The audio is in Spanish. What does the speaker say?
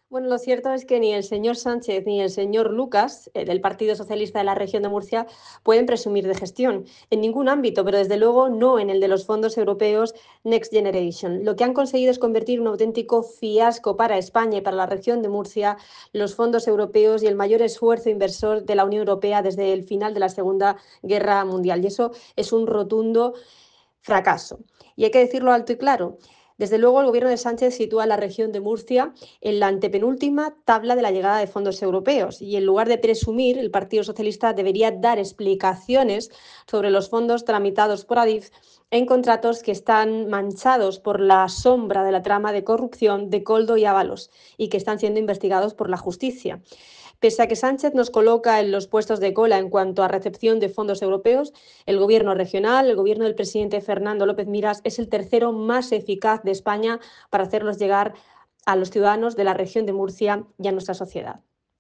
Bueno, lo cierto es que ni el señor Sánchez ni el señor Lucas, del Partido Socialista de la región de Murcia, pueden presumir de gestión en ningún ámbito, pero desde luego no en el de los fondos europeos Next Generation. Lo que han conseguido es convertir un auténtico fiasco para España y para la región de Murcia los fondos europeos y el mayor esfuerzo inversor de la Unión Europea desde el final de la Segunda Guerra Mundial. Y eso es un rotundo fracaso. Y hay que decirlo alto y claro. Desde luego, el gobierno de Sánchez sitúa a la región de Murcia en la antepenúltima tabla de la llegada de fondos europeos y en lugar de presumir, el Partido Socialista debería dar explicaciones sobre los fondos tramitados por Adif en contratos que están manchados por la sombra de la trama de corrupción de Coldo y Ábalos y que están siendo investigados por la justicia. Pese a que Sánchez nos coloca en los puestos de cola en cuanto a recepción de fondos europeos, el gobierno regional, el gobierno del presidente Fernando López Miras, es el tercero más eficaz de España para hacerlos llegar a los ciudadanos de la región de Murcia y a nuestra sociedad.